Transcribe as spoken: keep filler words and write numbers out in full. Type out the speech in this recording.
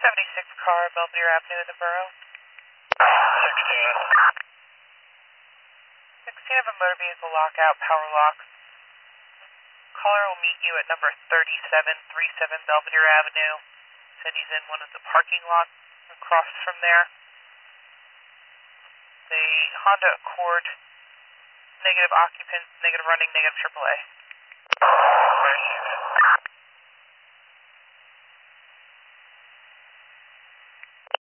seventy-six car, Belvedere Avenue in the borough. sixteen. sixteen of a motor vehicle lockout, power locks. Caller will meet you at number thirty-seven thirty-seven Belvedere Avenue. Said he's in one of the parking lots across from there. The Honda Accord, negative occupants, negative running, negative triple A. Thank you.